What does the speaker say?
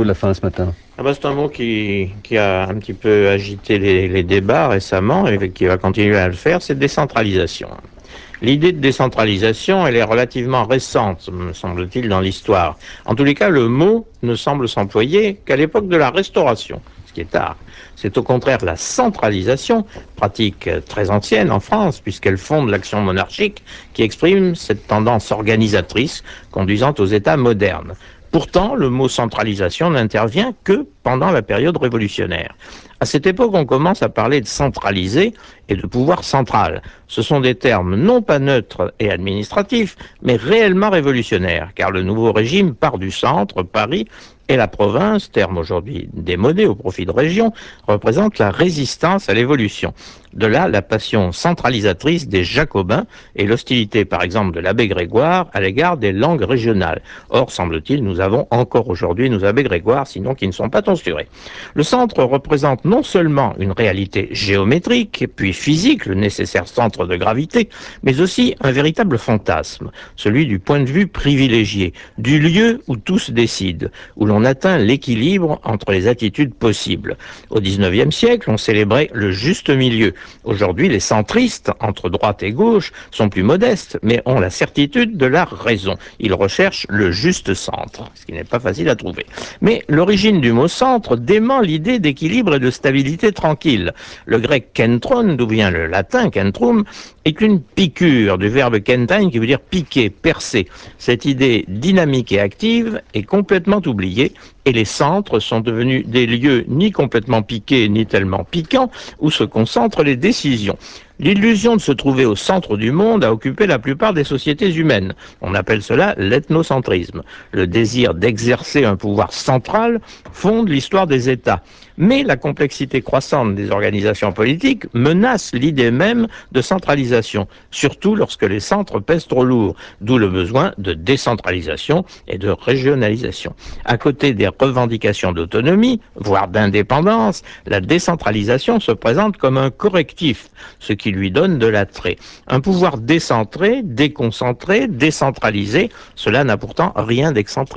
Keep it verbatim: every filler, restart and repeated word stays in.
de la fin ce matin? Ah bah c'est un mot qui, qui a un petit peu agité les, les débats récemment et qui va continuer à le faire, c'est décentralisation. L'idée de décentralisation, elle est relativement récente, me semble-t-il, dans l'histoire. En tous les cas, le mot ne semble s'employer qu'à l'époque de la Restauration, ce qui est tard. C'est au contraire la centralisation, pratique très ancienne en France, puisqu'elle fonde l'action monarchique, qui exprime cette tendance organisatrice conduisant aux États modernes. Pourtant, le mot centralisation n'intervient que pendant la période révolutionnaire. À cette époque, on commence à parler de centraliser et de pouvoir central. Ce sont des termes non pas neutres et administratifs, mais réellement révolutionnaires, car le nouveau régime part du centre, Paris, et la province, terme aujourd'hui démodé au profit de régions, représente la résistance à l'évolution. De là, la passion centralisatrice des Jacobins et l'hostilité, par exemple, de l'abbé Grégoire à l'égard des langues régionales. Or, semble-t-il, nous avons encore aujourd'hui nos abbés Grégoire, sinon qui ne sont pas tonsurés. Le centre représente non seulement une réalité géométrique, puis physique, le nécessaire centre de gravité, mais aussi un véritable fantasme, celui du point de vue privilégié, du lieu où tout se décide, où l'on atteint l'équilibre entre les attitudes possibles. Au dix-neuvième siècle, on célébrait le juste milieu. Aujourd'hui, les centristes, entre droite et gauche, sont plus modestes, mais ont la certitude de la raison. Ils recherchent le juste centre, ce qui n'est pas facile à trouver. Mais l'origine du mot centre dément l'idée d'équilibre et de stabilité tranquille. Le grec kentron, d'où vient le latin kentrum, est une piqûre du verbe kentain qui veut dire piquer, percer. Cette idée dynamique et active est complètement oubliée et les centres sont devenus des lieux ni complètement piqués ni tellement piquants où se concentrent les décisions. L'illusion de se trouver au centre du monde a occupé la plupart des sociétés humaines. On appelle cela l'ethnocentrisme. Le désir d'exercer un pouvoir central fonde l'histoire des États. Mais la complexité croissante des organisations politiques menace l'idée même de centralisation, surtout lorsque les centres pèsent trop lourd, d'où le besoin de décentralisation et de régionalisation. À côté des revendications d'autonomie, voire d'indépendance, la décentralisation se présente comme un correctif, ce qui lui donne de l'attrait. Un pouvoir décentré, déconcentré, décentralisé, cela n'a pourtant rien d'excentrique.